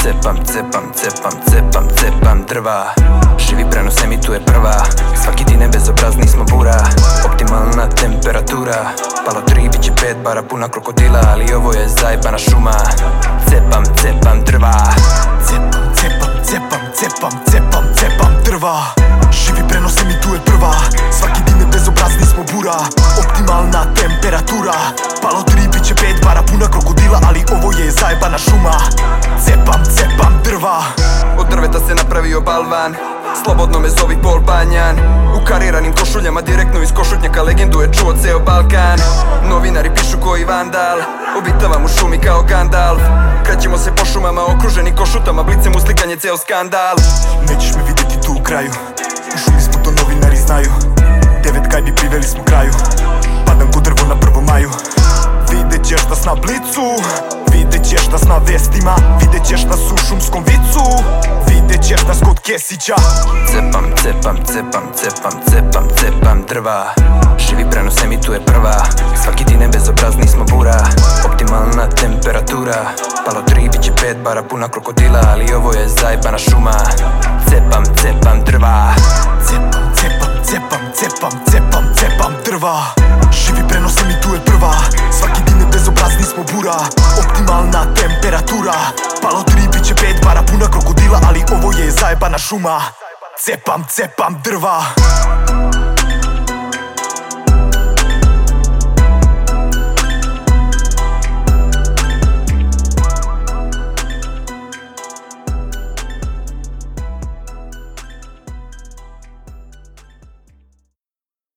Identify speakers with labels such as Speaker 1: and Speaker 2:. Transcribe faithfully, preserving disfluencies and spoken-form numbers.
Speaker 1: cepam, cepam, cepam, cepam, cepam drva. Živi prenose mi tu je prva. Svaki dine bezobrazni smo bura. Optimalna temperatura. Palo tri, bit će pet bara puna krokodila. Ali ovo je zajebana šuma. Cepam, cepam drva.
Speaker 2: Cepam, cepam, cepam, cepam, cepam, cepam drva. Živi prenose mi tu je prva. Svaki dine bezobrazni smo bura. Optimalna temperatura. Palo tri, bit će pet bara puna krokodila. Ali ovo je zajebana šuma. Cepam, cepam drva.
Speaker 1: Od drveta se napravio balvan. Slobodno me zovi Bol Banjan. U kariranim košuljama direktno iz košutnjaka. Legendu je čuo ceo Balkan. Novinari pišu koji vandal. Obitavam u šumi kao Gandalf. Krećemo se po šumama okruženi košutama. Blicem uslikan je ceo skandal.
Speaker 2: Nećeš me vidjeti tu u kraju. U šumi smo, to novinari znaju. Devet gajbi priveli smo kraju. Padam ko drvo na prvom maju. Vidjet ćeš nas na blicu. Vidjet ćeš nas na vestima. Vidjet ćeš nas u šumskom vicu. Vidjet ćeš nas kod Kesića.
Speaker 1: Cepam, cepam, cepam, cepam, cepam, cepam drva. Živi prenose mi tu je prva. Svaki dine bezobrazni smo bura. Optimalna temperatura. Palo tri, bit će pet bara puna krokodila. Ali ovo je zajebana šuma. Cepam, cepam drva.
Speaker 2: Cepam, cepam, cepam, cepam, cepam, cepam drva. Živi prenose mi tu je prva. Svaki dine bezobrazni smo bura. Optimalna temperatura. Palo tri, bit će pet bara puna krokodila. Ali ovo je zajebana šuma. Cepam, cepam drva.